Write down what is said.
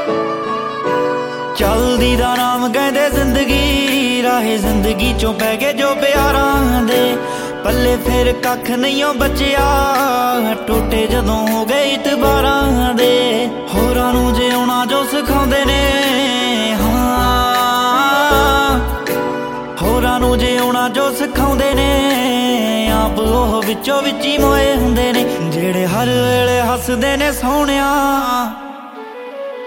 चलदी दा नाम कहंदे जिंदगी, राहे जिंदगी चों पै गए जो प्यारां दे पल्ले, फिर कख नहीं ओ बचिया टूटे जदों हो गए इतबारां दे। होरां नूं जिउणा जो सिखाउंदे ने, हाँ होरां नूं जिउणा जो सिखाउंदे ने, आप ओह विचों विच ही मोए हुंदे ने, जेड़े हर वेले हसदे ने सोहणिया।